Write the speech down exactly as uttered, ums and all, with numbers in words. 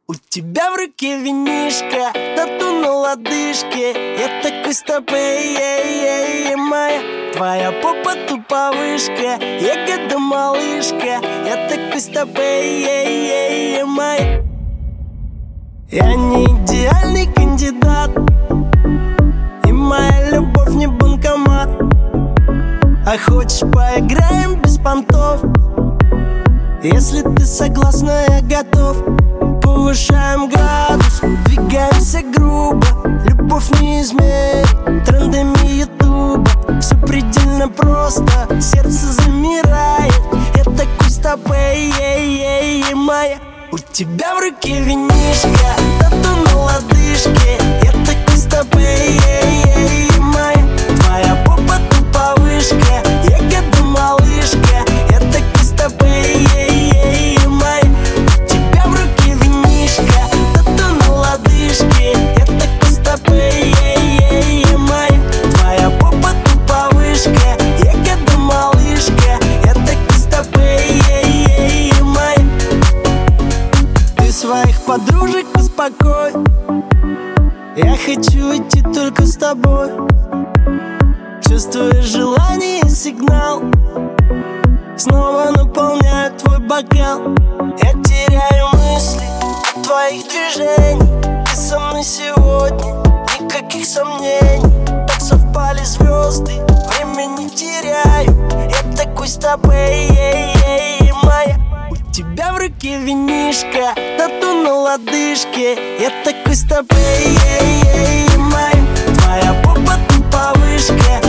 У тебя в руке винишко, тату на лодыжке. Я такой с тобой, ей-ей-ей, моя. Твоя попа тупо вышка, ягода малышка. Я такой с тобой, ей-ей-ей, моя. Я не идеальный кандидат, и моя любовь не банкомат. А хочешь, поиграем без понтов? Если ты согласна, я готов. Повышаем градус, двигаемся грубо. Любовь не измерить трендами ютуба. Все предельно просто, сердце замирает. Я такой с тобой, ей-ей-ей, моя. У тебя в руке винишко, тату на лодыжке. Я такой с тобой, ей-ей-ей, моя. Твоя попа тупо вышка, ягода малышка. Я такой с тобой, ей-ей-ей, моя. У тебя в руке винишко, тату на лодыжке. Я такой с тобой, ей-ей-ей, моя. Твоя попа тупо вышка, ягода малышка. Я такой с тобой, ей-ей-ей, моя. Ты своих подружек успокой, я хочу идти только с тобой. Чувствую желание и сигнал, снова наполняю твой бокал. Я теряю мысли от твоих движений. Ты со мной сегодня, никаких сомнений. Так совпали звезды, время не теряю. Я такой с тобой, ей-ей-ей, моя. У тебя в руке винишко, тату на лодыжке. Я такой с тобой, ей-ей-ей, моя. Твоя попа тупо вышка,